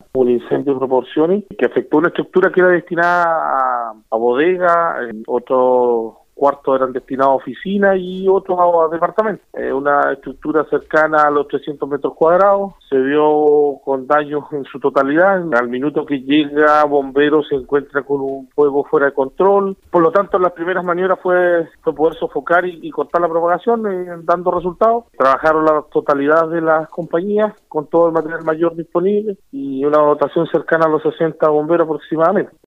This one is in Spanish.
un incendio de proporciones que afectó una estructura que era destinada a bodega, otros cuartos eran destinados a oficinas y otros a departamentos. Una estructura cercana a los 300 metros cuadrados, se vio con daños en su totalidad. Al minuto que llega bomberos se encuentra con un fuego fuera de control. Por lo tanto, las primeras maniobras fue poder sofocar y cortar la propagación, dando resultados. Trabajaron la totalidad de las compañías con todo el material mayor disponible y una dotación cercana a los 60 bomberos aproximadamente.